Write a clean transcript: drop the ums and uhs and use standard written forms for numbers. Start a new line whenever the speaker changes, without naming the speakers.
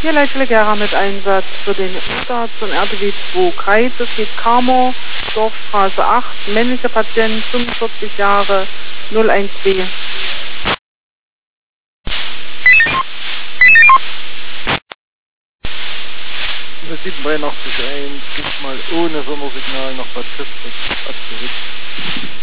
Hier Leitele Gera mit Einsatz für den Notarzt und RTW 2 Kreis. Es geht Kamo, Dorfstraße 8, männlicher Patient, 45 Jahre, 012.
Das 783 1, geht mal ohne Sondersignal nach Bad Köster, zurück.